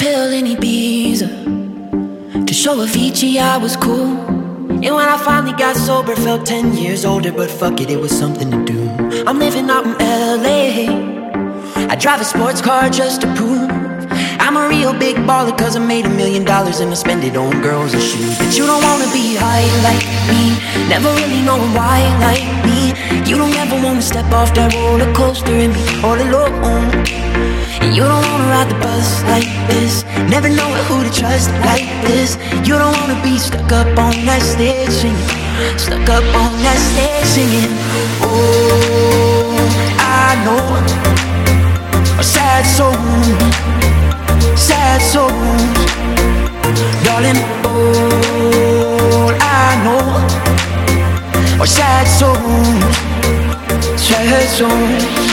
pill in Ibiza to show Avicii I was cool. And when I finally got sober, felt 10 years older, but fuck it, it was something to do. I'm living out in LA. I drive a sports car just to prove I'm a real big baller, cause I made $1 million and I spend it on girls and shoes. But you don't wanna be high like me, never really knowing why like me. You don't ever wanna step off that roller coaster and be all alone. And you don't wanna ride the bus like this, never know who to trust like this. You don't wanna be stuck up on that stage singing, stuck up on that stage singing. Oh, I know a sad soul, sad souls, darling. All I know are sad souls, sad souls.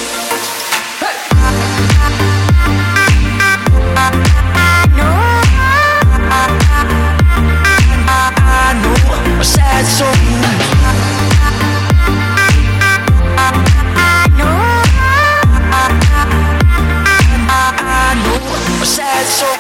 Sad soul. Sad soul.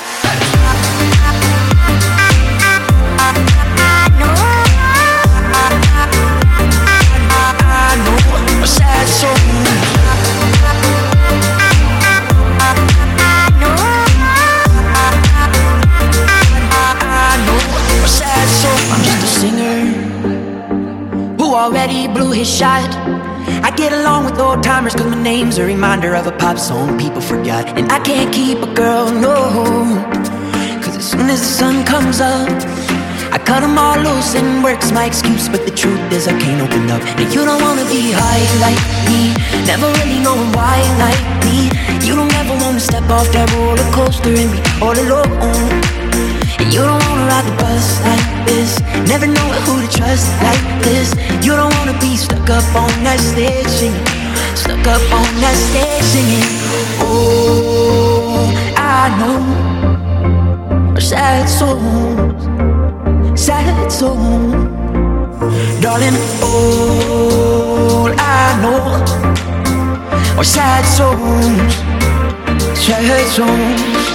Already blew his shot. I get along with old timers cause my name's a reminder of a pop song people forgot. And I can't keep a girl, no, cause as soon as the sun comes up I cut them all loose and work's my excuse. But the truth is I can't open up. And you don't wanna be high like me, never really knowing why like me. You don't ever wanna step off that roller coaster and be all alone. And you don't wanna ride the bus like this, never know who to trust like this. You don't wanna be stuck up on that stage singing, stuck up on that stage singing. Oh, I know are sad souls, sad souls, darling. All I know are sad souls, sad souls.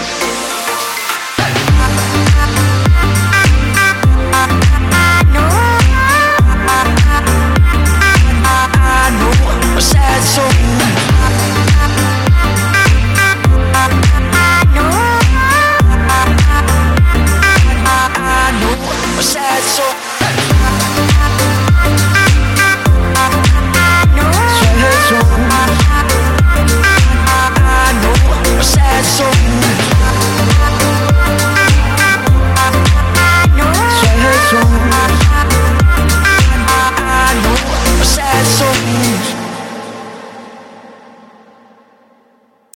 Sad soul.